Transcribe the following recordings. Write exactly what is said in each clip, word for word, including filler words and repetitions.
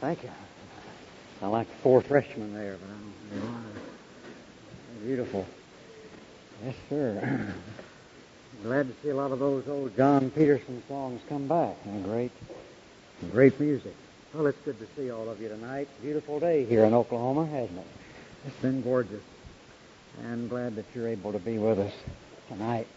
Thank you. I like the four freshmen there, but I don't know. Beautiful. Yes, sir. Glad to see a lot of those old John Peterson songs come back. And great, great music. Well, it's good to see all of you tonight. Beautiful day here in Oklahoma, hasn't it? It's been gorgeous. And glad that you're able to be with us tonight.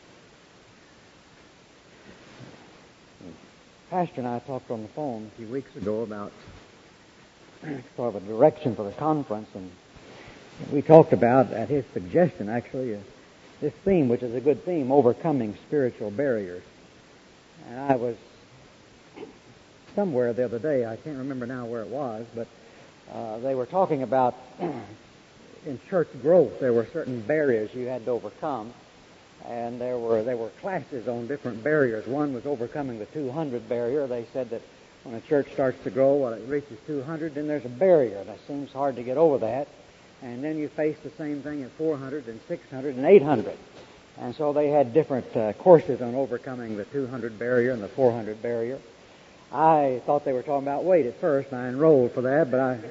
Pastor and I talked on the phone a few weeks ago about sort of a direction for the conference, and we talked about, at his suggestion actually, uh, this theme, which is a good theme, overcoming spiritual barriers. And I was somewhere the other day, I can't remember now where it was, but uh, they were talking about in church growth there were certain barriers you had to overcome. And there were there were classes on different barriers. One was overcoming the two hundred barrier. They said that when a church starts to grow, when it reaches two hundred, then there's a barrier. That seems hard to get over that. And then you face the same thing at four hundred and six hundred and eight hundred. And so they had different uh, courses on overcoming the two hundred barrier and the four hundred barrier. I thought they were talking about weight at first, and I enrolled for that, but I,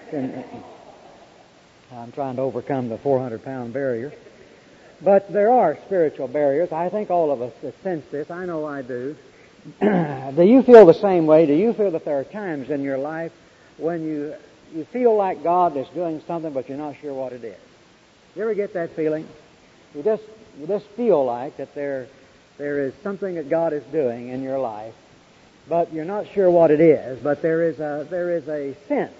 I'm trying to overcome the four hundred pound barrier. But there are spiritual barriers. I think all of us sense this. I know I do. Do you feel the same way? Do you feel that there are times in your life when you you feel like God is doing something, but you're not sure what it is? You ever get that feeling? You just you just feel like that there there is something that God is doing in your life, but you're not sure what it is. But there is a there is a sense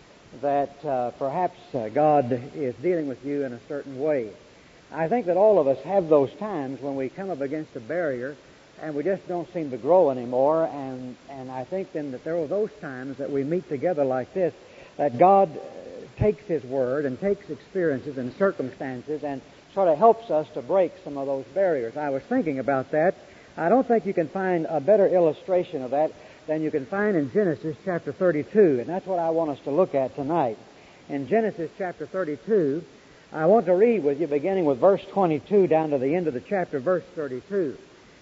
that uh, perhaps uh, God is dealing with you in a certain way. I think that all of us have those times when we come up against a barrier and we just don't seem to grow anymore, and, and I think then that there are those times that we meet together like this, that God takes His Word and takes experiences and circumstances and sort of helps us to break some of those barriers. I was thinking about that. I don't think you can find a better illustration of that than you can find in Genesis chapter thirty-two, and that's what I want us to look at tonight. In Genesis chapter thirty-two, I want to read with you, beginning with verse twenty-two down to the end of the chapter, verse thirty-two.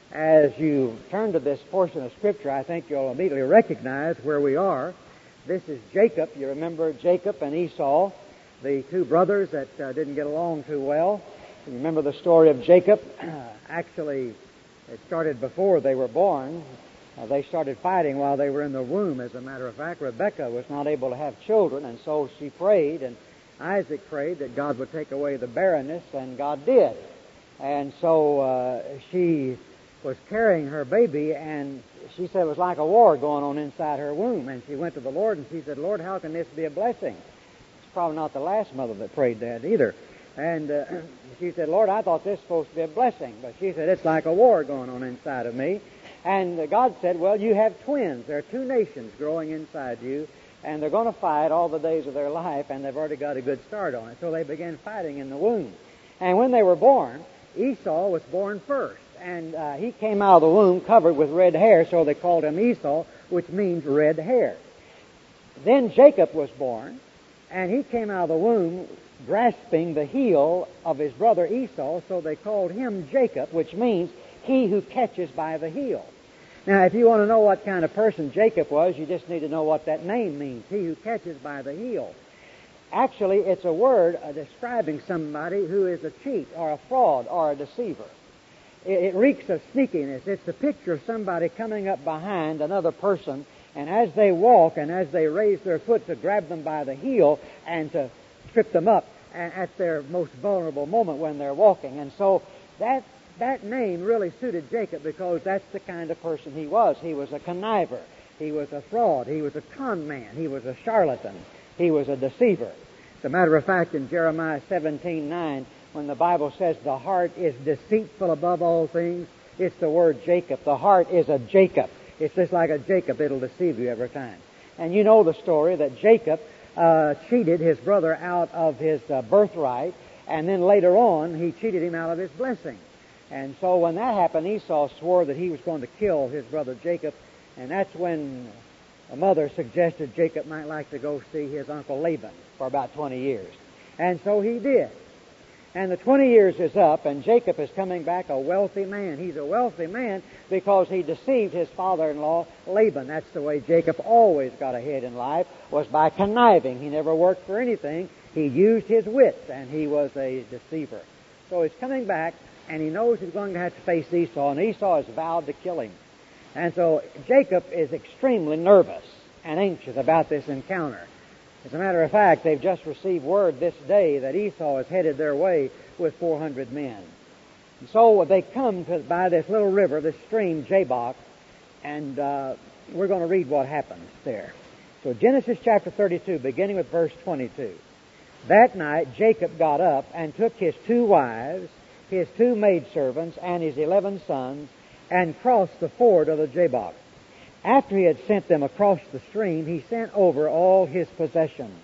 As you turn to this portion of Scripture, I think you'll immediately recognize where we are. This is Jacob. You remember Jacob and Esau, the two brothers that uh, didn't get along too well. You remember the story of Jacob. Actually, it started before they were born. Uh, they started fighting while they were in the womb. As a matter of fact, Rebekah was not able to have children, and so she prayed, and Isaac prayed that God would take away the barrenness, and God did. And so uh, she was carrying her baby, and she said it was like a war going on inside her womb. And she went to the Lord, and she said, Lord, how can this be a blessing? It's probably not the last mother that prayed that either. And uh, she said, Lord, I thought this was supposed to be a blessing. But she said, it's like a war going on inside of me. And uh, God said, well, you have twins. There are two nations growing inside you, and they're going to fight all the days of their life, and they've already got a good start on it. So they began fighting in the womb. And when they were born, Esau was born first. And uh, he came out of the womb covered with red hair, so they called him Esau, which means red hair. Then Jacob was born, and he came out of the womb grasping the heel of his brother Esau, so they called him Jacob, which means he who catches by the heel. Now, if you want to know what kind of person Jacob was, you just need to know what that name means, he who catches by the heel. Actually, it's a word uh, describing somebody who is a cheat or a fraud or a deceiver. It, it reeks of sneakiness. It's the picture of somebody coming up behind another person, and as they walk and as they raise their foot to grab them by the heel and to trip them up at their most vulnerable moment when they're walking. And so that That name really suited Jacob because that's the kind of person he was. He was a conniver. He was a fraud. He was a con man. He was a charlatan. He was a deceiver. As a matter of fact, in Jeremiah seventeen nine, when the Bible says the heart is deceitful above all things, it's the word Jacob. The heart is a Jacob. It's just like a Jacob. It'll deceive you every time. And you know the story that Jacob uh, cheated his brother out of his uh, birthright, and then later on he cheated him out of his blessing. And so when that happened, Esau swore that he was going to kill his brother Jacob, and that's when a mother suggested Jacob might like to go see his uncle Laban for about twenty years. And so he did. And the twenty years is up, and Jacob is coming back a wealthy man. He's a wealthy man because he deceived his father-in-law, Laban. That's the way Jacob always got ahead in life, was by conniving. He never worked for anything. He used his wits, and he was a deceiver. So he's coming back, and he knows he's going to have to face Esau, and Esau has vowed to kill him. And so Jacob is extremely nervous and anxious about this encounter. As a matter of fact, they've just received word this day that Esau is headed their way with four hundred men. And so they come to, by this little river, this stream, Jabbok, and uh, we're going to read what happens there. So Genesis chapter thirty-two, beginning with verse twenty-two. That night Jacob got up and took his two wives, his two maidservants, and his eleven sons, and crossed the ford of the Jabbok. After he had sent them across the stream, he sent over all his possessions.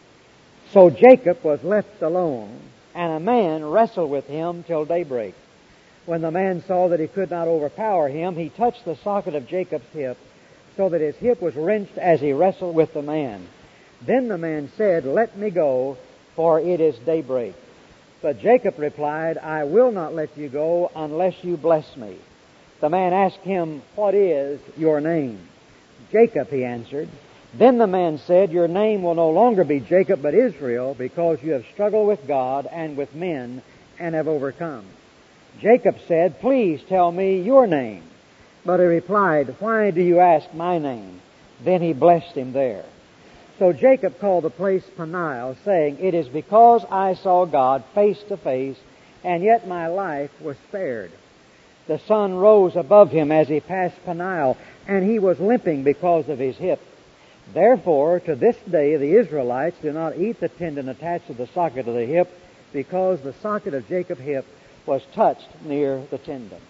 So Jacob was left alone, and a man wrestled with him till daybreak. When the man saw that he could not overpower him, he touched the socket of Jacob's hip, so that his hip was wrenched as he wrestled with the man. Then the man said, "Let me go, for it is daybreak." But Jacob replied, "I will not let you go unless you bless me." The man asked him, "What is your name?" "Jacob," he answered. Then the man said, "Your name will no longer be Jacob, but Israel, because you have struggled with God and with men and have overcome." Jacob said, "Please tell me your name." But he replied, "Why do you ask my name?" Then he blessed him there. So Jacob called the place Peniel, saying, "It is because I saw God face to face, and yet my life was spared." The sun rose above him as he passed Peniel, and he was limping because of his hip. Therefore, to this day, the Israelites do not eat the tendon attached to the socket of the hip, because the socket of Jacob's hip was touched near the tendon.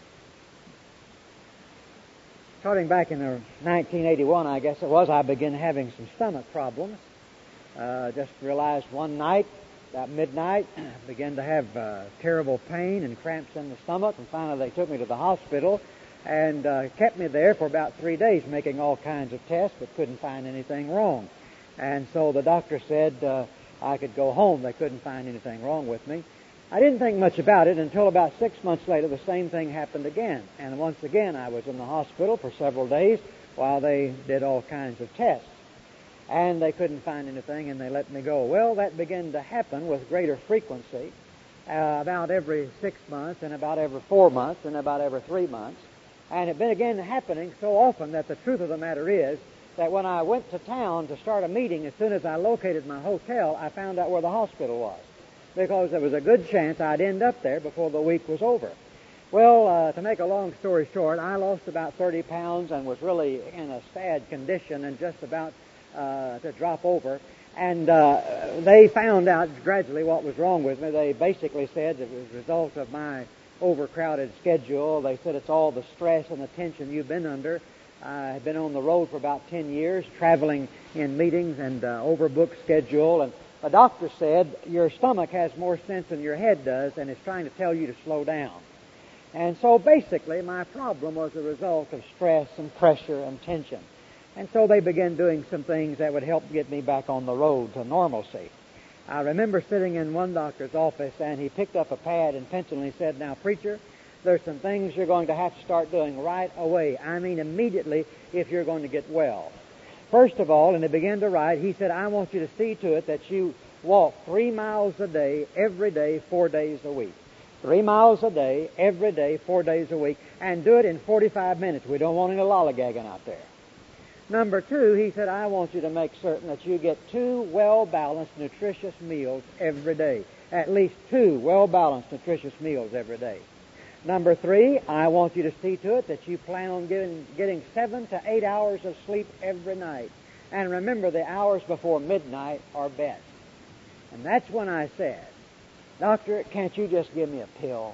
Starting back in nineteen eighty-one, I guess it was, I began having some stomach problems. Uh, just realized one night, about midnight, began to have uh, terrible pain and cramps in the stomach, and finally they took me to the hospital and uh, kept me there for about three days making all kinds of tests, but couldn't find anything wrong. And so the doctor said uh, I could go home. They couldn't find anything wrong with me. I didn't think much about it until about six months later the same thing happened again. And once again I was in the hospital for several days while they did all kinds of tests. And they couldn't find anything, and they let me go. Well, that began to happen with greater frequency, uh, about every six months, and about every four months, and about every three months. And it began happening so often that the truth of the matter is that when I went to town to start a meeting, as soon as I located my hotel, I found out where the hospital was, because there was a good chance I'd end up there before the week was over. Well, uh, to make a long story short, I lost about thirty pounds and was really in a sad condition and just about Uh, to drop over, and uh, they found out gradually what was wrong with me. They basically said it was a result of my overcrowded schedule. They said it's all the stress and the tension you've been under. I had been on the road for about ten years, traveling in meetings and uh, overbooked schedule, and the doctor said your stomach has more sense than your head does, and it's trying to tell you to slow down. And so basically my problem was a result of stress and pressure and tension. And so they began doing some things that would help get me back on the road to normalcy. I remember sitting in one doctor's office, and he picked up a pad and pencil, and he said, "Now, preacher, there's some things you're going to have to start doing right away. I mean immediately if you're going to get well. First of all," and he began to write, he said, "I want you to see to it that you walk three miles a day, every day, four days a week. Three miles a day, every day, four days a week, and do it in forty-five minutes. We don't want any lollygagging out there. Number two," he said, "I want you to make certain that you get two well-balanced, nutritious meals every day. At least two well-balanced, nutritious meals every day. Number three, I want you to see to it that you plan on getting, getting seven to eight hours of sleep every night. And remember, the hours before midnight are best." And that's when I said, "Doctor, can't you just give me a pill?"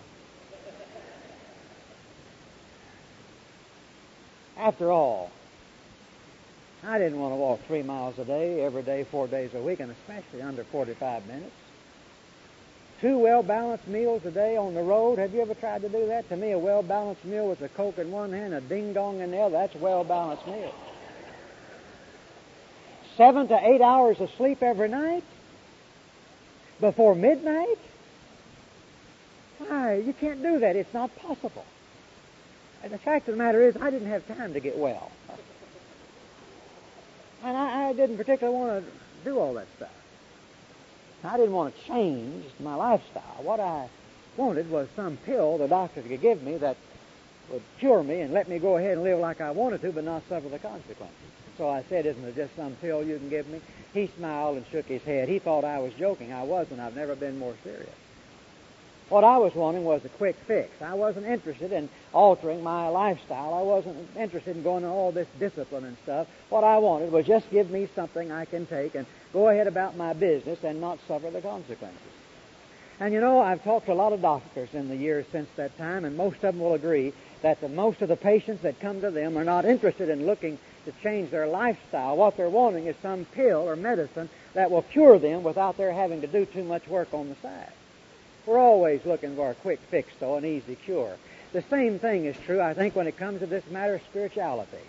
After all, I didn't want to walk three miles a day, every day, four days a week, and especially under forty-five minutes. Two well-balanced meals a day on the road. Have you ever tried to do that? To me, a well-balanced meal with a Coke in one hand, a ding-dong in the other. That's a well-balanced meal. Seven to eight hours of sleep every night? Before midnight? Why, you can't do that. It's not possible. And the fact of the matter is, I didn't have time to get well. And I, I didn't particularly want to do all that stuff. I didn't want to change my lifestyle. What I wanted was some pill the doctor could give me that would cure me and let me go ahead and live like I wanted to, but not suffer the consequences. So I said, isn't it just some pill you can give me? He smiled and shook his head. He thought I was joking. I wasn't. I've never been more serious. What I was wanting was a quick fix. I wasn't interested in altering my lifestyle. I wasn't interested in going to all this discipline and stuff. What I wanted was just give me something I can take and go ahead about my business and not suffer the consequences. And you know, I've talked to a lot of doctors in the years since that time, and most of them will agree that the most of the patients that come to them are not interested in looking to change their lifestyle. What they're wanting is some pill or medicine that will cure them without their having to do too much work on the side. We're always looking for a quick fix, though, an easy cure. The same thing is true, I think, when it comes to this matter of spirituality.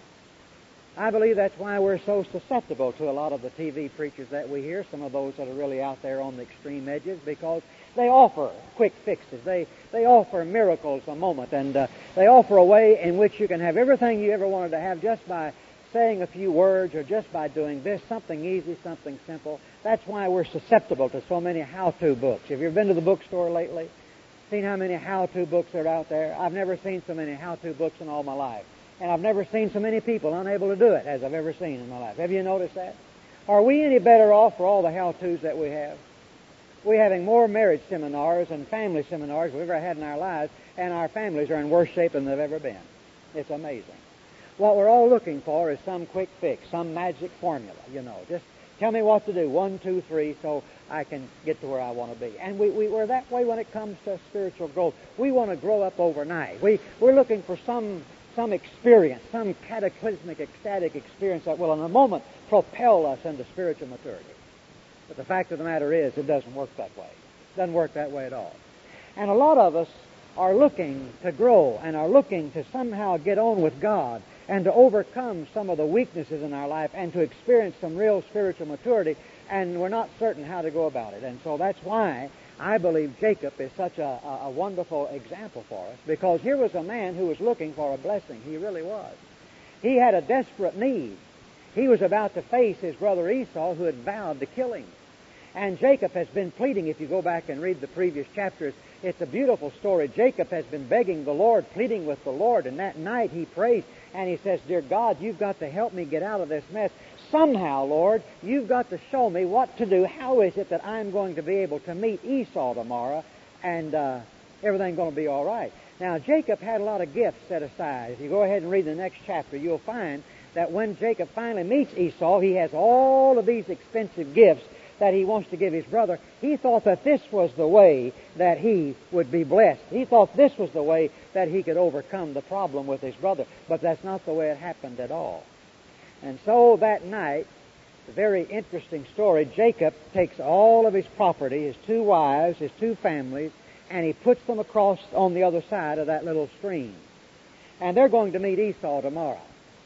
I believe that's why we're so susceptible to a lot of the T V preachers that we hear, some of those that are really out there on the extreme edges, because they offer quick fixes. They they offer miracles a moment, and uh, they offer a way in which you can have everything you ever wanted to have just by saying a few words or just by doing this, something easy, something simple. That's why we're susceptible to so many how-to books. Have you ever been to the bookstore lately? Seen how many how-to books are out there? I've never seen so many how-to books in all my life. And I've never seen so many people unable to do it as I've ever seen in my life. Have you noticed that? Are we any better off for all the how-tos that we have? We're having more marriage seminars and family seminars we've ever had in our lives, and our families are in worse shape than they've ever been. It's amazing. What we're all looking for is some quick fix, some magic formula, you know. Just tell me what to do, one, two, three, so I can get to where I want to be. And we, we, we're that way when it comes to spiritual growth. We want to grow up overnight. We, we're looking for some some experience, some cataclysmic, ecstatic experience that will in a moment propel us into spiritual maturity. But the fact of the matter is, it doesn't work that way. It doesn't work that way at all. And a lot of us are looking to grow and are looking to somehow get on with God and to overcome some of the weaknesses in our life and to experience some real spiritual maturity, and we're not certain how to go about it. And so that's why I believe Jacob is such a, a, a wonderful example for us, because here was a man who was looking for a blessing. He really was. He had a desperate need. He was about to face his brother Esau, who had vowed to kill him. And Jacob has been pleading, if you go back and read the previous chapters, it's a beautiful story. Jacob has been begging the Lord, pleading with the Lord, and that night he prays and he says, "Dear God, you've got to help me get out of this mess. Somehow, Lord, you've got to show me what to do. How is it that I'm going to be able to meet Esau tomorrow and uh, everything's going to be all right?" Now, Jacob had a lot of gifts set aside. If you go ahead and read the next chapter, you'll find that when Jacob finally meets Esau, he has all of these expensive gifts that he wants to give his brother. He thought that this was the way that he would be blessed. He thought this was the way that he could overcome the problem with his brother. But that's not the way it happened at all. And so that night, a very interesting story, Jacob takes all of his property, his two wives, his two families, and he puts them across on the other side of that little stream. And they're going to meet Esau tomorrow.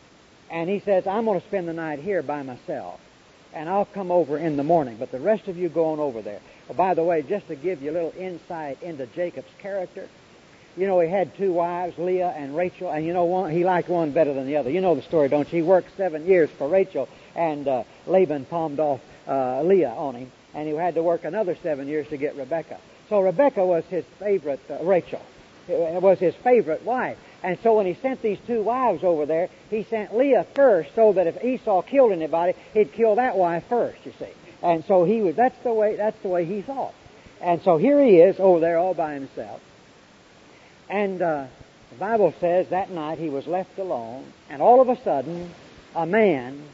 And he says, "I'm going to spend the night here by myself, and I'll come over in the morning, but the rest of you go on over there." Well, by the way, just to give you a little insight into Jacob's character, you know, he had two wives, Leah and Rachel, and you know, one, he liked one better than the other. You know the story, don't you? He worked seven years for Rachel, and uh, Laban palmed off uh, Leah on him, and he had to work another seven years to get Rebekah. So Rebekah was his favorite, uh, Rachel, it was his favorite wife. And so when he sent these two wives over there, he sent Leah first so that if Esau killed anybody, he'd kill that wife first, you see. And so he was, that's the way, that's the way he thought. And so here he is over there all by himself. And uh, the Bible says that night he was left alone, and all of a sudden, a man,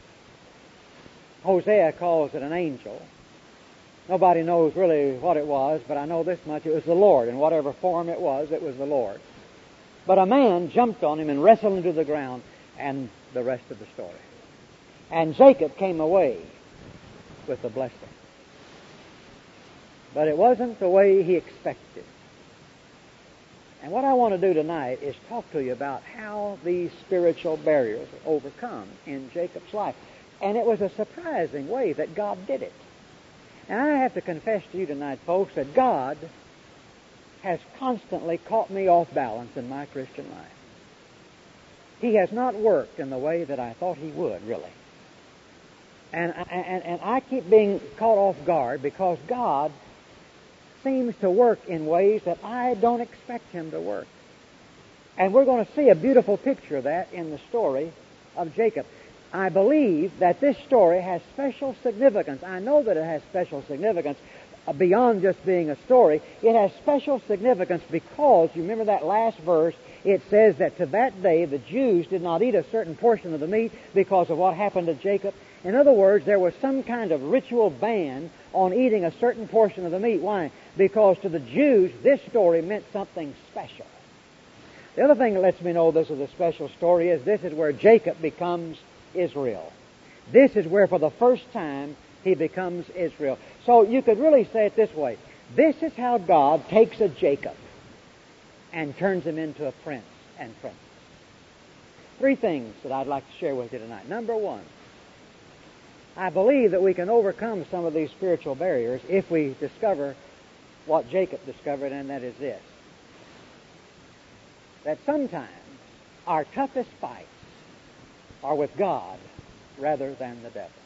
Hosea calls it an angel. Nobody knows really what it was, but I know this much, it was the Lord. In whatever form it was, it was the Lord. But a man jumped on him and wrestled him to the ground, and the rest of the story. And Jacob came away with the blessing. But it wasn't the way he expected. And what I want to do tonight is talk to you about how these spiritual barriers are overcome in Jacob's life. And it was a surprising way that God did it. And I have to confess to you tonight, folks, that God has constantly caught me off balance in my Christian life. He has not worked in the way that I thought he would, really. And, and, and I keep being caught off guard because God seems to work in ways that I don't expect him to work. And we're going to see a beautiful picture of that in the story of Jacob. I believe that this story has special significance. I know that it has special significance beyond just being a story. It has special significance because, you remember that last verse, it says that to that day the Jews did not eat a certain portion of the meat because of what happened to Jacob. In other words, there was some kind of ritual ban on eating a certain portion of the meat. Why? Because to the Jews, this story meant something special. The other thing that lets me know this is a special story is this is where Jacob becomes Israel. This is where for the first time he becomes Israel. So you could really say it this way. This is how God takes a Jacob and turns him into a prince and princess. Three things that I'd like to share with you tonight. Number one, I believe that we can overcome some of these spiritual barriers if we discover what Jacob discovered, and that is this. That sometimes our toughest fights are with God rather than the devil.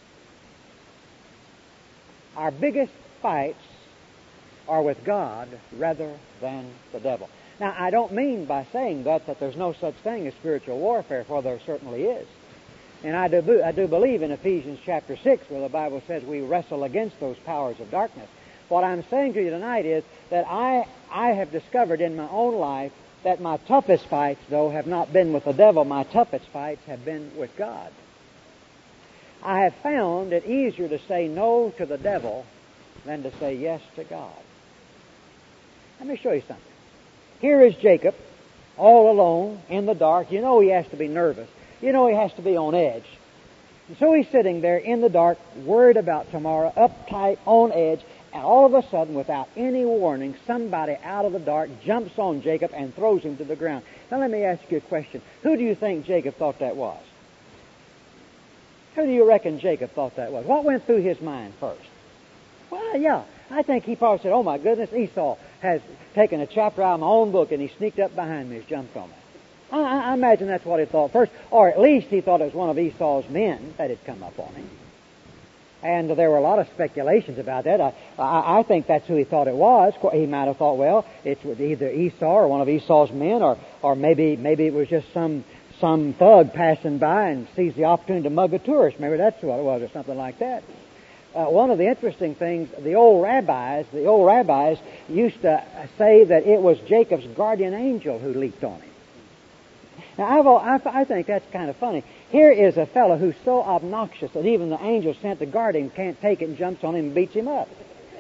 Our biggest fights are with God rather than the devil. Now, I don't mean by saying that that there's no such thing as spiritual warfare, for there certainly is. And I do, I do believe in Ephesians chapter six, where the Bible says we wrestle against those powers of darkness. What I'm saying to you tonight is that I, I have discovered in my own life that my toughest fights, though, have not been with the devil. My toughest fights have been with God. I have found it easier to say no to the devil than to say yes to God. Let me show you something. Here is Jacob, all alone, in the dark. You know he has to be nervous. You know he has to be on edge. And so he's sitting there in the dark, worried about tomorrow, uptight, on edge, and all of a sudden, without any warning, somebody out of the dark jumps on Jacob and throws him to the ground. Now let me ask you a question. Who do you think Jacob thought that was? Who do you reckon Jacob thought that was? What went through his mind first? Well, yeah, I think he probably said, oh my goodness, Esau has taken a chapter out of my own book and he sneaked up behind me and jumped on me. I, I imagine that's what he thought first. Or at least he thought it was one of Esau's men that had come up on him. And there were a lot of speculations about that. I, I, I think that's who he thought it was. He might have thought, well, it's either Esau or one of Esau's men, or, or maybe maybe it was just some some thug passing by and sees the opportunity to mug a tourist. Maybe that's what it was, or something like that. Uh, one of the interesting things, the old rabbis, the old rabbis used to say that it was Jacob's guardian angel who leaped on him. Now, I've, I think that's kind of funny. Here is a fellow who's so obnoxious that even the angel sent to guard him can't take it and jumps on him and beats him up.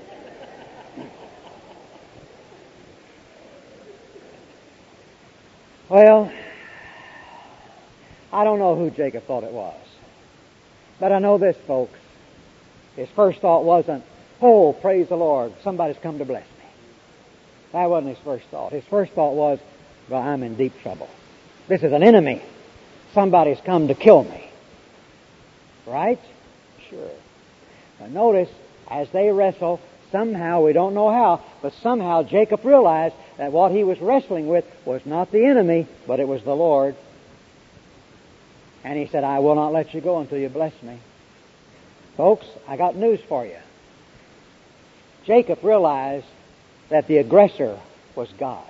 Well, I don't know who Jacob thought it was. But I know this, folks. His first thought wasn't, oh, praise the Lord, somebody's come to bless me. That wasn't his first thought. His first thought was, well, I'm in deep trouble. This is an enemy. Somebody's come to kill me. Right? Sure. But notice, as they wrestle, somehow, we don't know how, but somehow Jacob realized that what he was wrestling with was not the enemy, but it was the Lord. And he said, I will not let you go until you bless me. Folks, I got news for you. Jacob realized that the aggressor was God.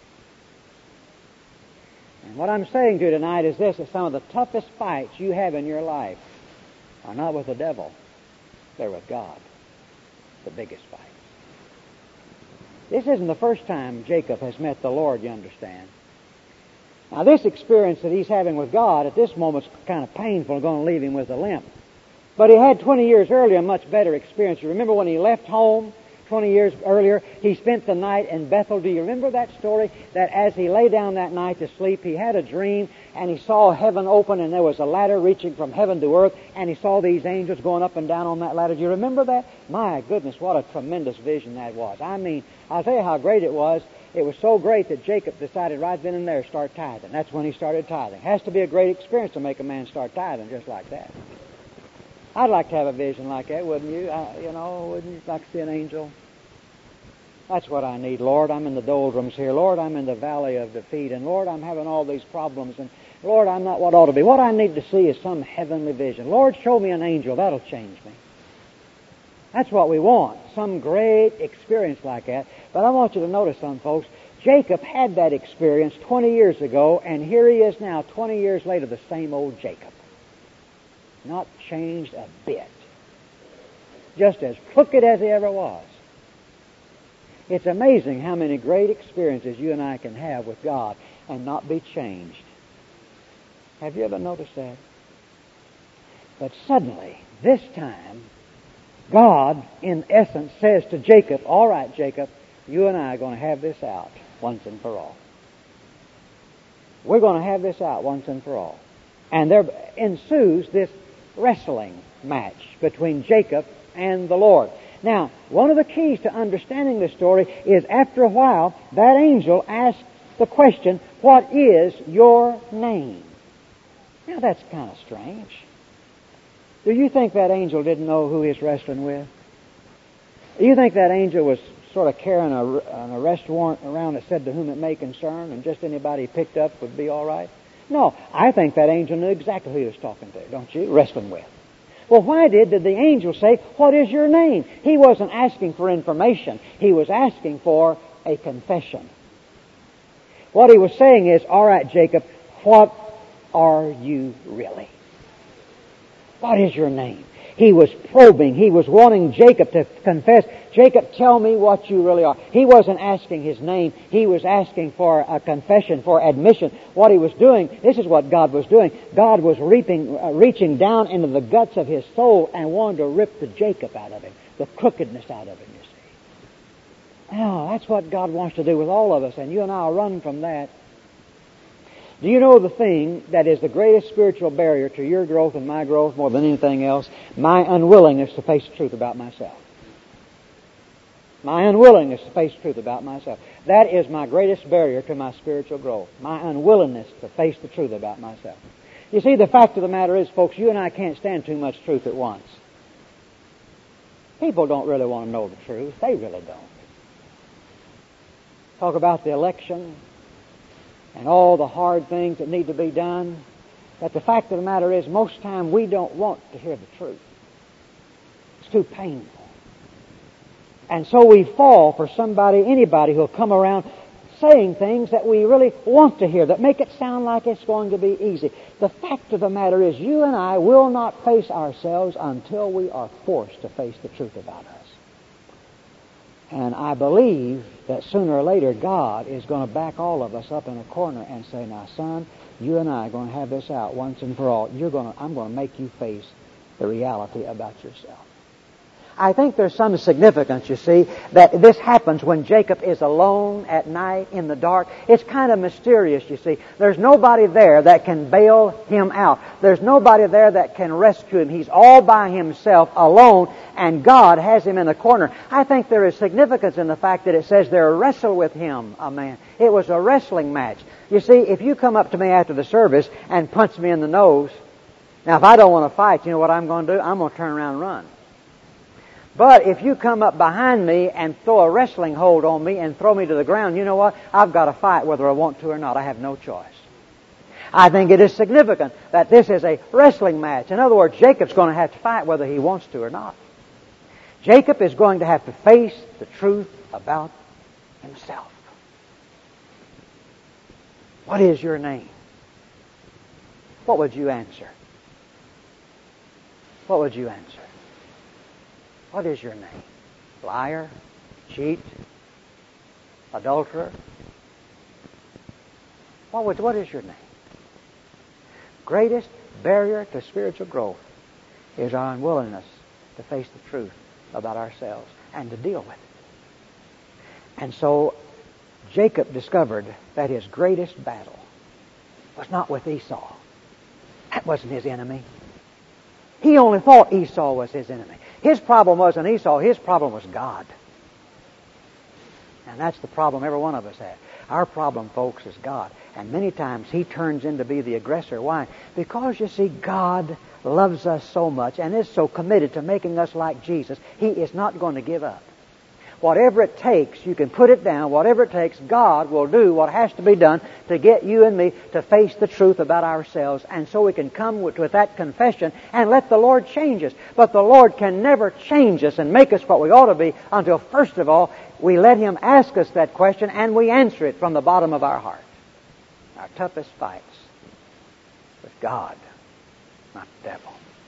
And what I'm saying to you tonight is this, that some of the toughest fights you have in your life are not with the devil, they're with God. The biggest fight. This isn't the first time Jacob has met the Lord, you understand. Now this experience that he's having with God at this moment is kind of painful, going to leave him with a limp. But he had twenty years earlier a much better experience. You remember when he left home twenty years earlier, he spent the night in Bethel. Do you remember that story? That as he lay down that night to sleep, he had a dream and he saw heaven open and there was a ladder reaching from heaven to earth and he saw these angels going up and down on that ladder. Do you remember that? My goodness, what a tremendous vision that was. I mean, I'll tell you how great it was. It was so great that Jacob decided right then and there to start tithing. That's when he started tithing. It has to be a great experience to make a man start tithing just like that. I'd like to have a vision like that, wouldn't you? I, you know, wouldn't you like to see an angel? That's what I need, Lord. I'm in the doldrums here. Lord, I'm in the valley of defeat. And Lord, I'm having all these problems. And Lord, I'm not what I ought to be. What I need to see is some heavenly vision. Lord, show me an angel. That'll change me. That's what we want. Some great experience like that. But I want you to notice something, folks. Jacob had that experience twenty years ago, and here he is now, twenty years later, the same old Jacob. Not changed a bit. Just as crooked as he ever was. It's amazing how many great experiences you and I can have with God and not be changed. Have you ever noticed that? But suddenly, this time, God, in essence, says to Jacob, all right, Jacob, you and I are going to have this out once and for all. We're going to have this out once and for all. And there ensues this wrestling match between Jacob and the Lord. Now, one of the keys to understanding this story is after a while, that angel asks the question, what is your name? Now, that's kind of strange. Do you think that angel didn't know who he's wrestling with? Do you think that angel was sort of carrying a, an arrest warrant around that said to whom it may concern, and just anybody he picked up would be all right? No, I think that angel knew exactly who he was talking to, don't you? Wrestling with. Well, why did, did the angel say, what is your name? He wasn't asking for information. He was asking for a confession. What he was saying is, all right, Jacob, what are you really? What is your name? He was probing. He was wanting Jacob to confess. Jacob, tell me what you really are. He wasn't asking his name. He was asking for a confession, for admission. What he was doing, this is what God was doing. God was reaping, uh, reaching down into the guts of his soul and wanted to rip the Jacob out of him, the crookedness out of him, you see. Now, that's what God wants to do with all of us, and you and I will run from that. Do you know the thing that is the greatest spiritual barrier to your growth and my growth more than anything else? My unwillingness to face the truth about myself. My unwillingness to face the truth about myself. That is my greatest barrier to my spiritual growth. My unwillingness to face the truth about myself. You see, the fact of the matter is, folks, you and I can't stand too much truth at once. People don't really want to know the truth. They really don't. Talk about the election and all the hard things that need to be done. But the fact of the matter is, most time we don't want to hear the truth. It's too painful. And so we fall for somebody, anybody who'll come around saying things that we really want to hear, that make it sound like it's going to be easy. The fact of the matter is, you and I will not face ourselves until we are forced to face the truth about us. And I believe that sooner or later God is going to back all of us up in a corner and say, now, son, you and I are going to have this out once and for all. You're going to, I'm going to make you face the reality about yourself. I think there's some significance, you see, that this happens when Jacob is alone at night in the dark. It's kind of mysterious, you see. There's nobody there that can bail him out. There's nobody there that can rescue him. He's all by himself, alone, and God has him in a corner. I think there is significance in the fact that it says there wrestle with him a man. It was a wrestling match. You see, if you come up to me after the service and punch me in the nose, now if I don't want to fight, you know what I'm going to do? I'm going to turn around and run. But if you come up behind me and throw a wrestling hold on me and throw me to the ground, you know what? I've got to fight whether I want to or not. I have no choice. I think it is significant that this is a wrestling match. In other words, Jacob's going to have to fight whether he wants to or not. Jacob is going to have to face the truth about himself. What is your name? What would you answer? What would you answer? What is your name? Liar? Cheat? Adulterer? What, would, what is your name? Greatest barrier to spiritual growth is our unwillingness to face the truth about ourselves and to deal with it. And so Jacob discovered that his greatest battle was not with Esau. That wasn't his enemy. He only thought Esau was his enemy. His problem wasn't Esau. His problem was God. And that's the problem every one of us has. Our problem, folks, is God. And many times He turns in to be the aggressor. Why? Because, you see, God loves us so much and is so committed to making us like Jesus, He is not going to give up. whatever it takes, you can put it down, whatever it takes, God will do what has to be done to get you and me to face the truth about ourselves. And so we can come with, with that confession and let the Lord change us. But the Lord can never change us and make us what we ought to be until, first of all, we let Him ask us that question and we answer it from the bottom of our heart. Our toughest fights with God, not the devil.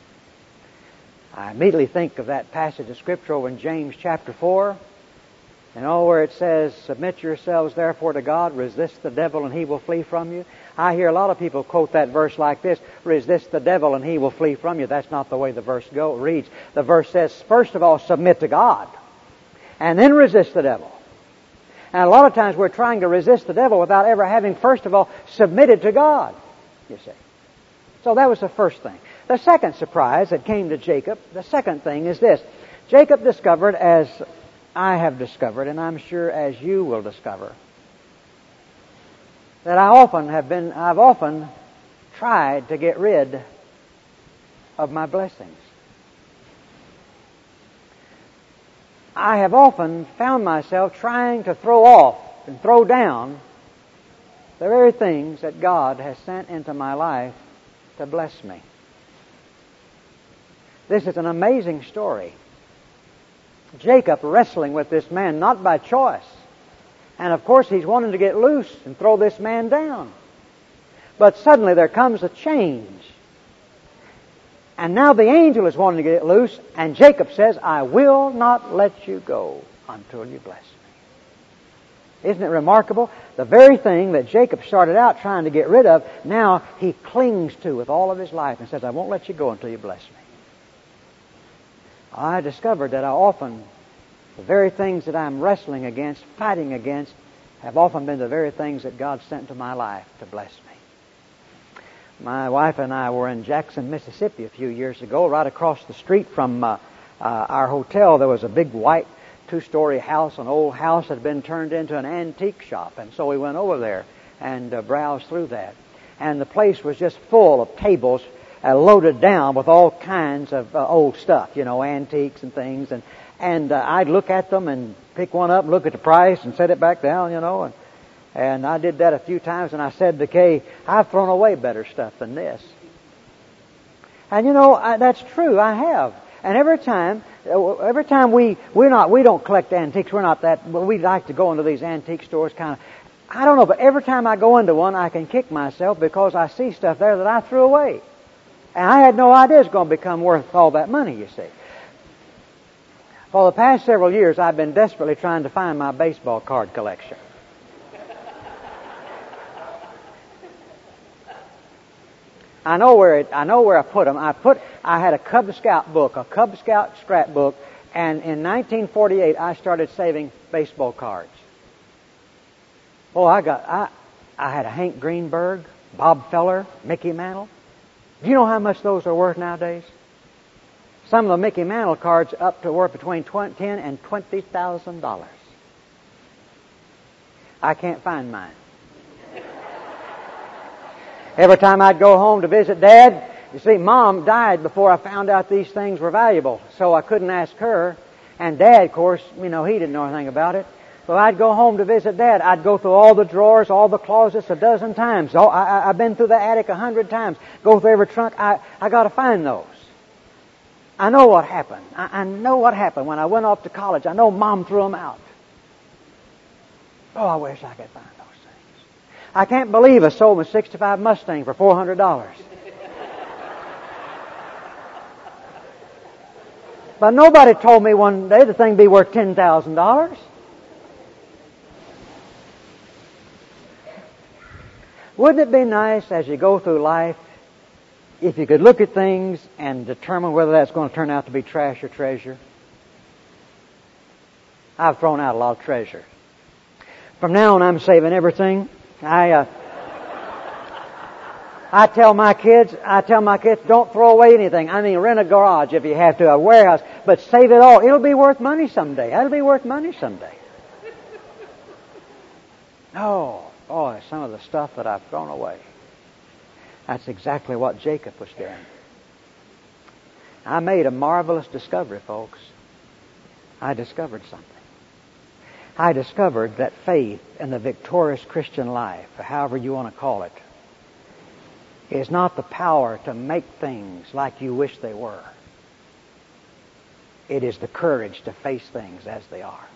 I immediately think of that passage of Scripture over in James chapter four. You know, where it says, submit yourselves therefore to God, resist the devil and he will flee from you. I hear a lot of people quote that verse like this, resist the devil and he will flee from you. That's not the way the verse go, reads. The verse says, first of all, submit to God, and then resist the devil. And a lot of times we're trying to resist the devil without ever having, first of all, submitted to God, you see. So that was the first thing. The second surprise that came to Jacob, the second thing is this. Jacob discovered, as I have discovered, and I'm sure as you will discover, that I often have been, I've often tried to get rid of my blessings. I have often found myself trying to throw off and throw down the very things that God has sent into my life to bless me. This is an amazing story. Jacob wrestling with this man, not by choice. And of course he's wanting to get loose and throw this man down. But suddenly there comes a change. And now the angel is wanting to get loose, and Jacob says, I will not let you go until you bless me. Isn't it remarkable? The very thing that Jacob started out trying to get rid of, now he clings to with all of his life and says, I won't let you go until you bless me. I discovered that I often, the very things that I'm wrestling against, fighting against, have often been the very things that God sent into my life to bless me. My wife and I were in Jackson, Mississippi a few years ago. Right across the street from uh, uh, our hotel, there was a big white two-story house, an old house that had been turned into an antique shop. And so we went over there and uh, browsed through that. And the place was just full of tables Uh, loaded down with all kinds of uh, old stuff, you know, antiques and things. And and uh, I'd look at them and pick one up and look at the price and set it back down, you know. And, and I did that a few times, and I said to Kay, I've thrown away better stuff than this. And, you know, I, that's true, I have. And every time, every time we, we're not, we don't collect antiques, we're not that, well, we like to go into these antique stores kind of, I don't know, but every time I go into one, I can kick myself because I see stuff there that I threw away. And I had no idea it's going to become worth all that money, you see. For the past several years, I've been desperately trying to find my baseball card collection. I know where it, I know where I put them. I put, I had a Cub Scout book, a Cub Scout scrapbook, and in nineteen forty-eight, I started saving baseball cards. Oh, I got, I, I had a Hank Greenberg, Bob Feller, Mickey Mantle. Do you know how much those are worth nowadays? Some of the Mickey Mantle cards up to worth between ten and twenty thousand dollars. I can't find mine. Every time I'd go home to visit Dad, you see, Mom died before I found out these things were valuable, so I couldn't ask her. And Dad, of course, you know, he didn't know anything about it. So I'd go home to visit Dad. I'd go through all the drawers, all the closets a dozen times. Oh, I, I, I've been through the attic a hundred times. Go through every trunk. I, I got to find those. I know what happened. I, I know what happened when I went off to college. I know Mom threw them out. Oh, I wish I could find those things. I can't believe I sold my sixty-five Mustang for four hundred dollars. But nobody told me one day the thing would be worth ten thousand dollars. Wouldn't it be nice as you go through life if you could look at things and determine whether that's going to turn out to be trash or treasure? I've thrown out a lot of treasure. From now on, I'm saving everything. I uh, I tell my kids, I tell my kids, don't throw away anything. I mean, rent a garage if you have to, a warehouse, but save it all. It'll be worth money someday. That'll be worth money someday. Oh. Oh, some of the stuff that I've thrown away. That's exactly what Jacob was doing. I made a marvelous discovery, folks. I discovered something. I discovered that faith in the victorious Christian life, or however you want to call it, is not the power to make things like you wish they were. It is the courage to face things as they are.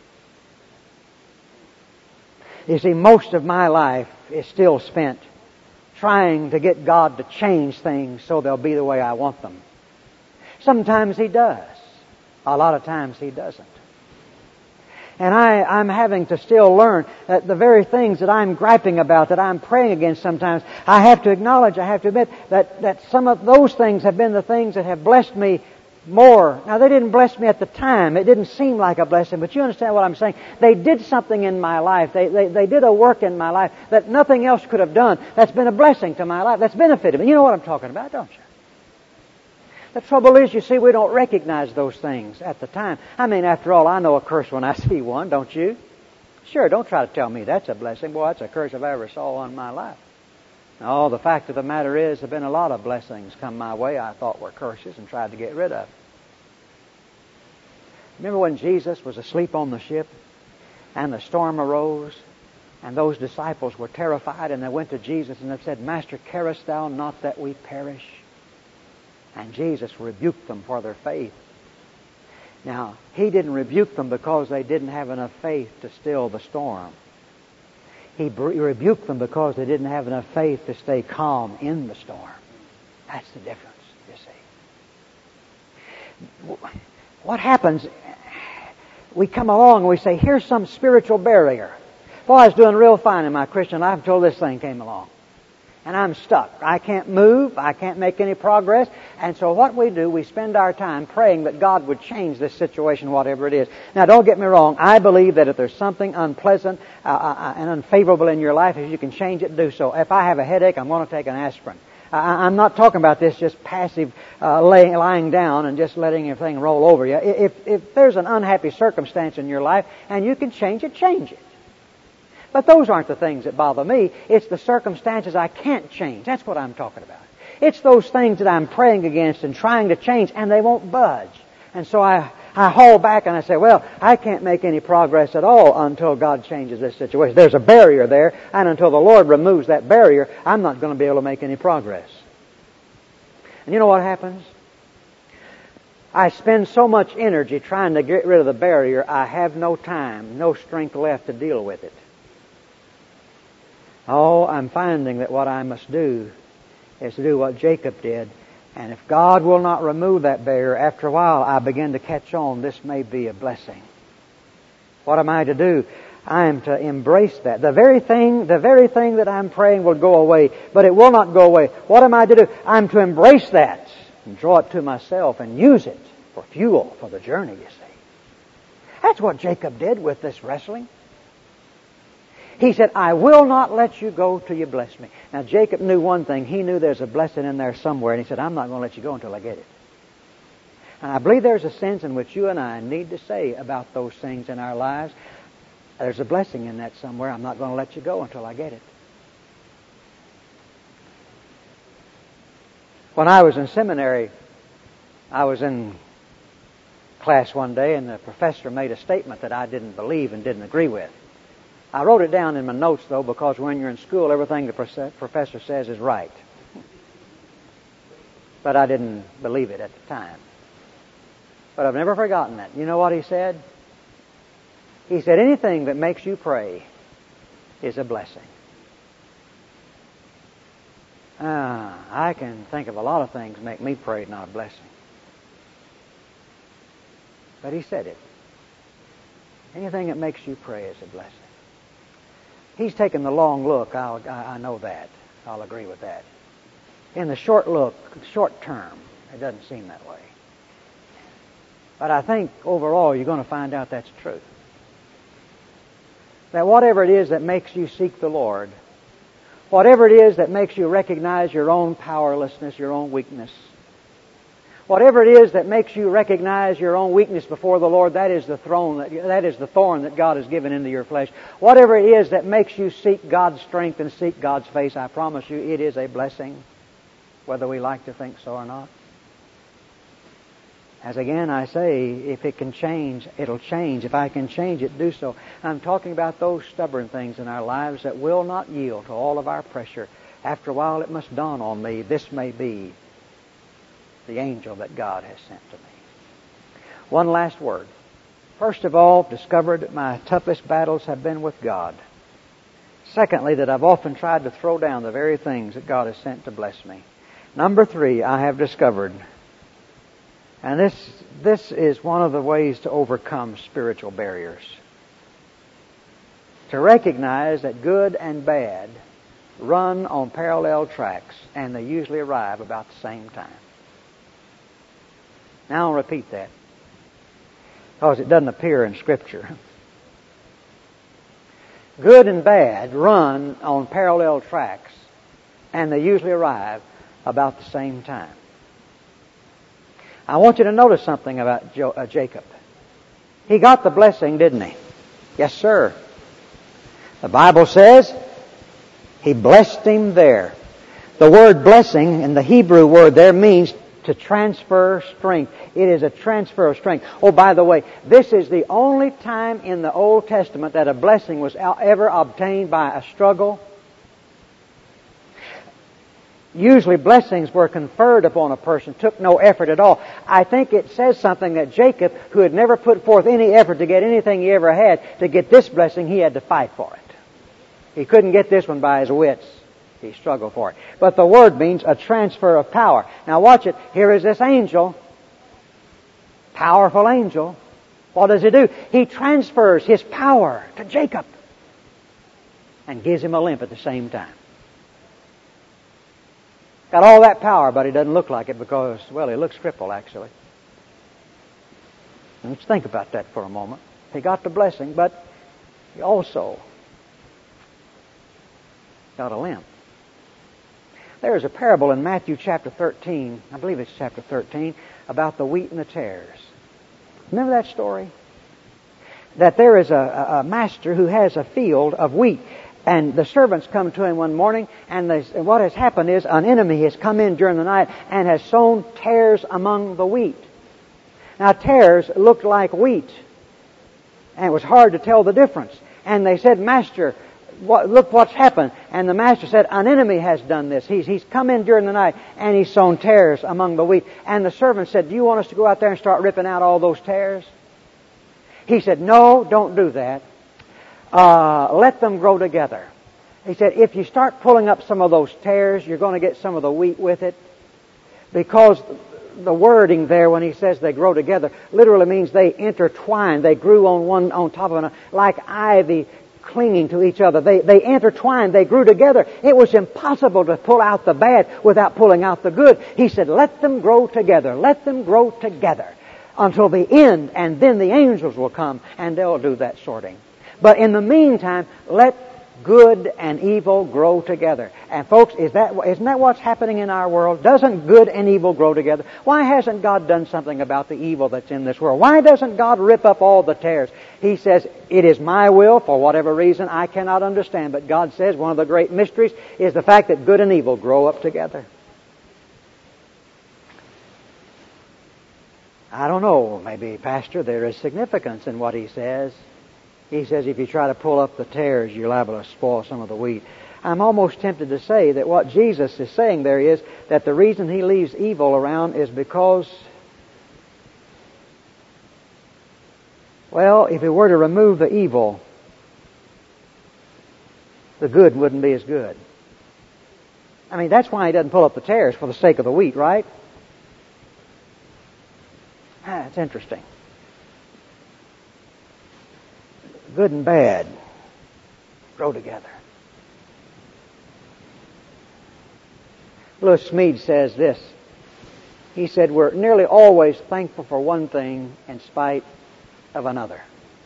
You see, most of my life is still spent trying to get God to change things so they'll be the way I want them. Sometimes He does. A lot of times He doesn't. And I, I'm having to still learn that the very things that I'm griping about, that I'm praying against sometimes, I have to acknowledge, I have to admit that, that some of those things have been the things that have blessed me more. Now, they didn't bless me at the time. It didn't seem like a blessing, but you understand what I'm saying. They did something in my life. They, they, they did a work in my life that nothing else could have done. That's been a blessing to my life. That's benefited me. You know what I'm talking about, don't you? The trouble is, you see, we don't recognize those things at the time. I mean, after all, I know a curse when I see one, don't you? Sure, don't try to tell me that's a blessing. Boy, that's a curse if I ever saw one in my life. No, the fact of the matter is, there have been a lot of blessings come my way I thought were curses and tried to get rid of. Remember when Jesus was asleep on the ship and the storm arose and those disciples were terrified and they went to Jesus and they said, Master, carest thou not that we perish? And Jesus rebuked them for their faith. Now, He didn't rebuke them because they didn't have enough faith to still the storm. He rebuked them because they didn't have enough faith to stay calm in the storm. That's the difference, you see. What happens, we come along and we say, here's some spiritual barrier. Boy, I was doing real fine in my Christian life until this thing came along. And I'm stuck. I can't move. I can't make any progress. And so what we do, we spend our time praying that God would change this situation, whatever it is. Now, don't get me wrong. I believe that if there's something unpleasant uh, uh, and unfavorable in your life, if you can change it, do so. If I have a headache, I'm going to take an aspirin. I, I'm not talking about this just passive uh, lay, lying down and just letting everything roll over you. If, if there's an unhappy circumstance in your life and you can change it, change it. But those aren't the things that bother me. It's the circumstances I can't change. That's what I'm talking about. It's those things that I'm praying against and trying to change, and they won't budge. And so I, I haul back and I say, well, I can't make any progress at all until God changes this situation. There's a barrier there, and until the Lord removes that barrier, I'm not going to be able to make any progress. And you know what happens? I spend so much energy trying to get rid of the barrier, I have no time, no strength left to deal with it. Oh, I'm finding that what I must do is to do what Jacob did. And if God will not remove that barrier, after a while I begin to catch on, this may be a blessing. What am I to do? I am to embrace that. The very thing, the very thing that I'm praying will go away, but it will not go away. What am I to do? I'm to embrace that and draw it to myself and use it for fuel for the journey, you see. That's what Jacob did with this wrestling. He said, I will not let you go till you bless me. Now, Jacob knew one thing. He knew there's a blessing in there somewhere. And he said, I'm not going to let you go until I get it. And I believe there's a sense in which you and I need to say about those things in our lives, there's a blessing in that somewhere. I'm not going to let you go until I get it. When I was in seminary, I was in class one day and the professor made a statement that I didn't believe and didn't agree with. I wrote it down in my notes, though, because when you're in school, everything the professor says is right. But I didn't believe it at the time. But I've never forgotten that. You know what he said? He said, anything that makes you pray is a blessing. Ah, I can think of a lot of things make me pray, not a blessing. But he said it. Anything that makes you pray is a blessing. He's taken the long look. I'll, I know that. I'll agree with that. In the short look, short term, it doesn't seem that way. But I think overall you're going to find out that's true. That whatever it is that makes you seek the Lord, whatever it is that makes you recognize your own powerlessness, your own weakness, whatever it is that makes you recognize your own weakness before the Lord, that is the throne, that, that is the thorn that God has given into your flesh. Whatever it is that makes you seek God's strength and seek God's face, I promise you it is a blessing, whether we like to think so or not. As again I say, if it can change, it'll change. If I can change it, do so. I'm talking about those stubborn things in our lives that will not yield to all of our pressure. After a while it must dawn on me, this may be the angel that God has sent to me. One last word. First of all, discovered that my toughest battles have been with God. Secondly, that I've often tried to throw down the very things that God has sent to bless me. Number three, I have discovered, and this this is one of the ways to overcome spiritual barriers, to recognize that good and bad run on parallel tracks, and they usually arrive about the same time. Now I'll repeat that, because it doesn't appear in Scripture. Good and bad run on parallel tracks, and they usually arrive about the same time. I want you to notice something about jo- uh, Jacob. He got the blessing, didn't he? Yes, sir. The Bible says he blessed him there. The word blessing in the Hebrew word there means to transfer strength. It is a transfer of strength. Oh, by the way, this is the only time in the Old Testament that a blessing was ever obtained by a struggle. Usually blessings were conferred upon a person, took no effort at all. I think it says something that Jacob, who had never put forth any effort to get anything he ever had, to get this blessing, he had to fight for it. He couldn't get this one by his wits. He struggled for it. But the word means a transfer of power. Now watch it. Here is this angel, powerful angel. What does he do? He transfers his power to Jacob and gives him a limp at the same time. Got all that power, but he doesn't look like it because, well, he looks crippled, actually. Let's think about that for a moment. He got the blessing, but he also got a limp. There is a parable in Matthew chapter thirteen, I believe it's chapter thirteen, about the wheat and the tares. Remember that story? That there is a, a master who has a field of wheat. And the servants come to him one morning, and, they, and what has happened is an enemy has come in during the night and has sown tares among the wheat. Now, tares looked like wheat, and it was hard to tell the difference. And they said, Master, what, look what's happened. And the master said, an enemy has done this. He's, he's come in during the night, and he's sown tares among the wheat. And the servant said, do you want us to go out there and start ripping out all those tares? He said, no, don't do that. Uh, let them grow together. He said, if you start pulling up some of those tares, you're going to get some of the wheat with it. Because the wording there, when he says they grow together, literally means they intertwine. They grew on one on top of another, like ivy clinging to each other. They, they intertwined. They grew together. It was impossible to pull out the bad without pulling out the good. He said, let them grow together. Let them grow together until the end, and then the angels will come, and they'll do that sorting. But in the meantime, let good and evil grow together. And folks, is that, isn't that what's happening in our world? Doesn't good and evil grow together? Why hasn't God done something about the evil that's in this world? Why doesn't God rip up all the tares? He says, it is my will, for whatever reason I cannot understand. But God says one of the great mysteries is the fact that good and evil grow up together. I don't know, maybe, Pastor, there is significance in what he says. He says if you try to pull up the tares, you're liable to spoil some of the wheat. I'm almost tempted to say that what Jesus is saying there is that the reason he leaves evil around is because, well, if he were to remove the evil, the good wouldn't be as good. I mean, that's why he doesn't pull up the tares, for the sake of the wheat, right? Ah, it's interesting. Good and bad grow together. Lewis Smead says this. He said, we're nearly always thankful for one thing in spite of another.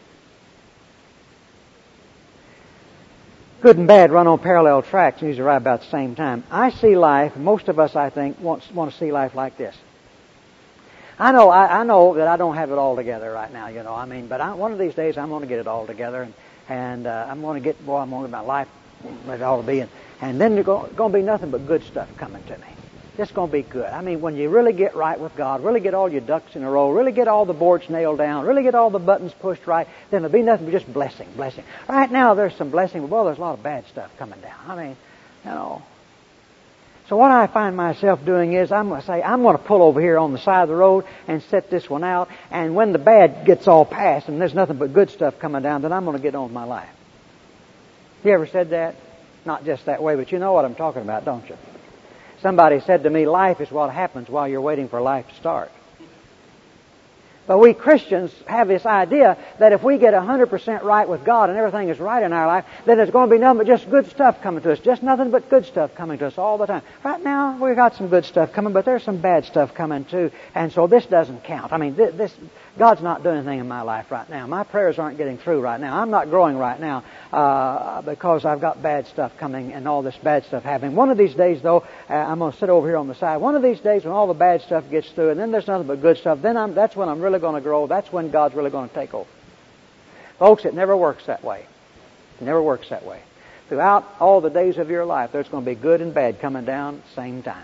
Good and bad run on parallel tracks and usually arrive about the same time. I see life, most of us, I think, want, want to see life like this. I know, I, I know that I don't have it all together right now, you know. I mean, but I, one of these days I'm going to get it all together, and and uh, I'm going to get, boy, I'm going to get my life where it ought to be, and and then there's going to be nothing but good stuff coming to me. It's going to be good. I mean, when you really get right with God, really get all your ducks in a row, really get all the boards nailed down, really get all the buttons pushed right, then there'll be nothing but just blessing, blessing. Right now, there's some blessing, but, well, there's a lot of bad stuff coming down. I mean, you know. So what I find myself doing is I'm going to say, I'm going to pull over here on the side of the road and set this one out, and when the bad gets all past and there's nothing but good stuff coming down, then I'm going to get on with my life. You ever said that? Not just that way, but you know what I'm talking about, don't you? Somebody said to me, life is what happens while you're waiting for life to start. But we Christians have this idea that if we get one hundred percent right with God and everything is right in our life, then there's going to be nothing but just good stuff coming to us. Just nothing but good stuff coming to us all the time. Right now, we've got some good stuff coming, but there's some bad stuff coming too. And so this doesn't count. I mean, this, this God's not doing anything in my life right now. My prayers aren't getting through right now. I'm not growing right now uh, because I've got bad stuff coming and all this bad stuff happening. One of these days, though, uh, I'm going to sit over here on the side. One of these days when all the bad stuff gets through and then there's nothing but good stuff, then I'm, that's when I'm really going to grow. That's when God's really going to take over. Folks, it never works that way. It never works that way. Throughout all the days of your life, there's going to be good and bad coming down at the same time.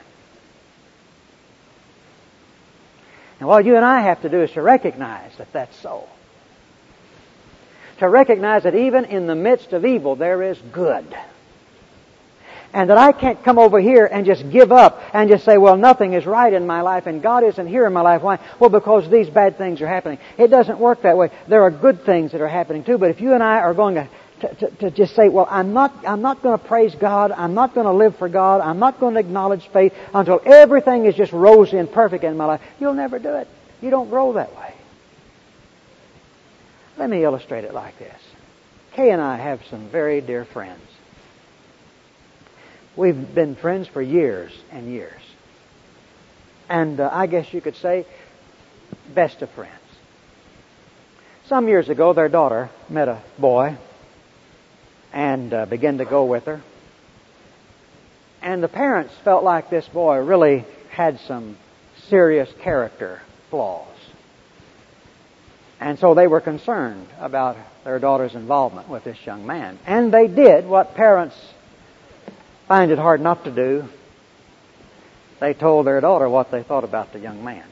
And what you and I have to do is to recognize that that's so. To recognize that even in the midst of evil, there is good. And that I can't come over here and just give up and just say, well, nothing is right in my life and God isn't here in my life. Why? Well, because these bad things are happening. It doesn't work that way. There are good things that are happening too. But if you and I are going to To, to, to just say, well, I'm not, I'm not going to praise God. I'm not going to live for God. I'm not going to acknowledge faith until everything is just rosy and perfect in my life. You'll never do it. You don't grow that way. Let me illustrate it like this. Kay and I have some very dear friends. We've been friends for years and years. And uh, I guess you could say best of friends. Some years ago, their daughter met a boy and uh, began to go with her. And the parents felt like this boy really had some serious character flaws. And so they were concerned about their daughter's involvement with this young man. And they did what parents find it hard not to do. They told their daughter what they thought about the young man.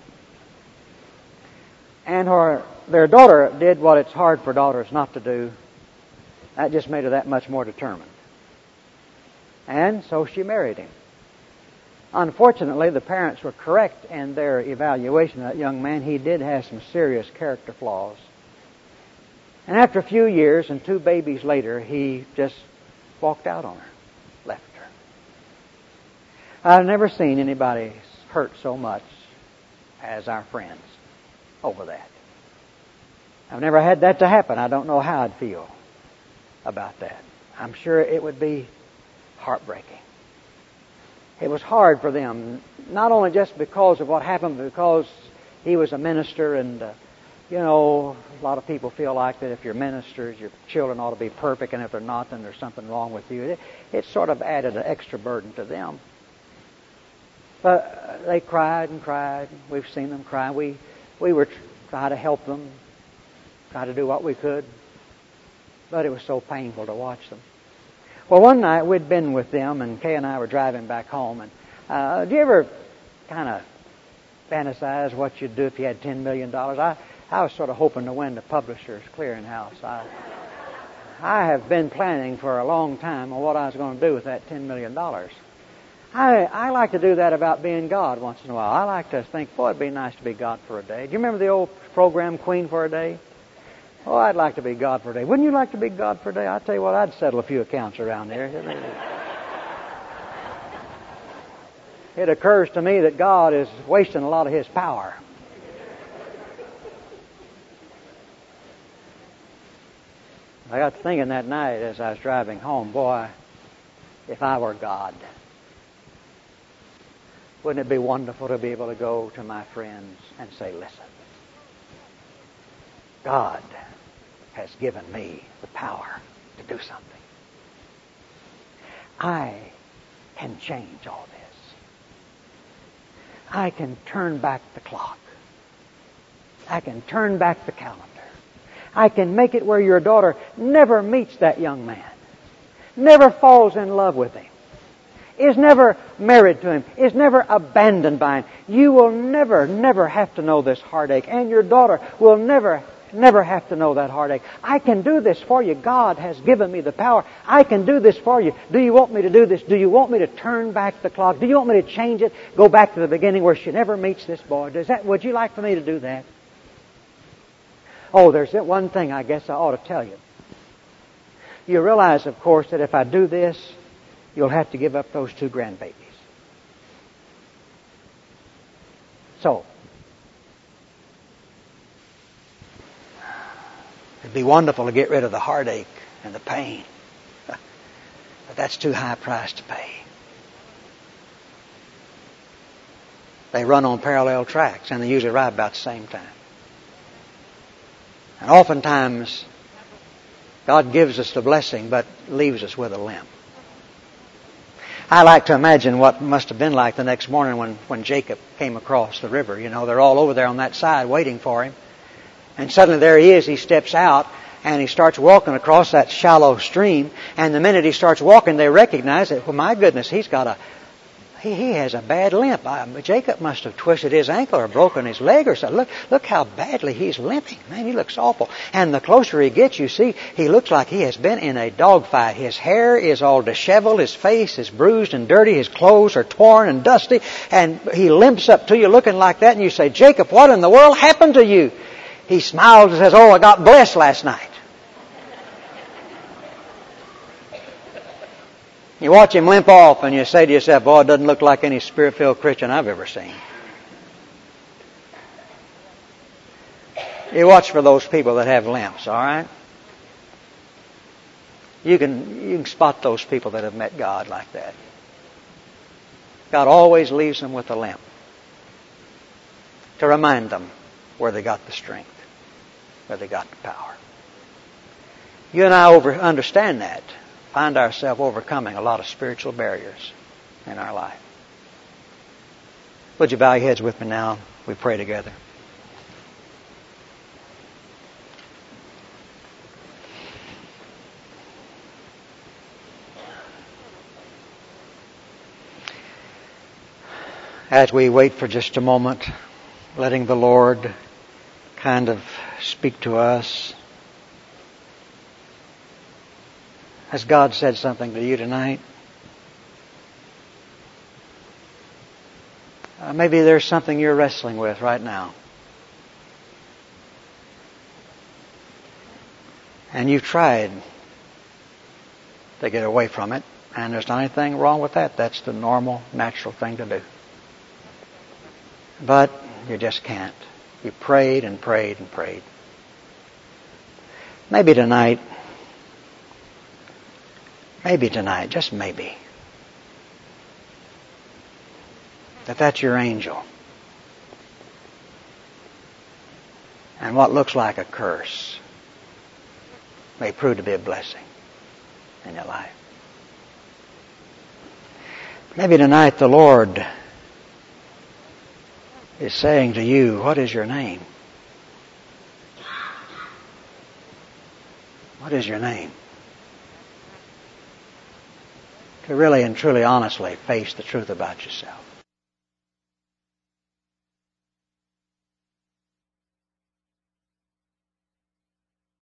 And her, their daughter did what it's hard for daughters not to do. That just made her that much more determined. And so she married him. Unfortunately, the parents were correct in their evaluation of that young man. He did have some serious character flaws. And after a few years and two babies later, he just walked out on her, left her. I've never seen anybody hurt so much as our friends over that. I've never had that to happen. I don't know how I'd feel about that. I'm sure it would be heartbreaking. It was hard for them, not only just because of what happened, but because he was a minister and, uh, you know, a lot of people feel like that if you're ministers, your children ought to be perfect, and if they're not, then there's something wrong with you. It, it sort of added an extra burden to them. But they cried and cried. We've seen them cry. We, we were trying to help them, try to do what we could. But it was so painful to watch them. Well, one night we'd been with them, and Kay and I were driving back home. And uh, do you ever kind of fantasize what you'd do if you had ten million dollars? I, I was sort of hoping to win the Publishers Clearinghouse. I, I have been planning for a long time on what I was going to do with that ten million dollars. I, I like to do that about being God once in a while. I like to think, boy, it'd be nice to be God for a day. Do you remember the old program, Queen for a Day? Oh, I'd like to be God for a day. Wouldn't you like to be God for a day? I tell you what, I'd settle a few accounts around there. It occurs to me that God is wasting a lot of His power. I got to thinking that night as I was driving home, boy, if I were God, wouldn't it be wonderful to be able to go to my friends and say, listen, God has given me the power to do something. I can change all this. I can turn back the clock. I can turn back the calendar. I can make it where your daughter never meets that young man, never falls in love with him. is never married to Him, is never abandoned by Him. You will never, never have to know this heartache, and your daughter will never, never have to know that heartache. I can do this for you. God has given me the power. I can do this for you. Do you want me to do this? Do you want me to turn back the clock? Do you want me to change it? Go back to the beginning where she never meets this boy? Does that? Would you like for me to do that? Oh, there's one thing I guess I ought to tell you. You realize, of course, that if I do this, you'll have to give up those two grandbabies. So, it'd be wonderful to get rid of the heartache and the pain. But that's too high a price to pay. They run on parallel tracks, and they usually ride about the same time. And oftentimes, God gives us the blessing, but leaves us with a limp. I like to imagine what must have been like the next morning when, when Jacob came across the river. You know, they're all over there on that side waiting for him. And suddenly there he is. He steps out and he starts walking across that shallow stream. And the minute he starts walking, they recognize that, well, my goodness, he's got a, he, he has a bad limp. I, Jacob must have twisted his ankle or broken his leg or something. Look, look how badly he's limping. Man, he looks awful. And the closer he gets, you see, he looks like he has been in a dogfight. His hair is all disheveled. His face is bruised and dirty. His clothes are torn and dusty. And he limps up to you looking like that. And you say, Jacob, what in the world happened to you? He smiles and says, oh, I got blessed last night. You watch him limp off and you say to yourself, boy, it doesn't look like any Spirit-filled Christian I've ever seen. You watch for those people that have limps, all right? You can, you can spot those people that have met God like that. God always leaves them with a limp to remind them where they got the strength, where they got the power. You and I over, understand that. Find ourselves overcoming a lot of spiritual barriers in our life. Would you bow your heads with me now? We pray together. As we wait for just a moment, letting the Lord kind of speak to us. Has God said something to you tonight? Uh, maybe there's something you're wrestling with right now. And you've tried to get away from it, and there's not anything wrong with that. That's the normal, natural thing to do. But you just can't. You prayed and prayed and prayed. Maybe tonight, maybe tonight, just maybe, that that's your angel. And what looks like a curse may prove to be a blessing in your life. Maybe tonight the Lord is saying to you, what is your name? What is your name? To really and truly honestly face the truth about yourself.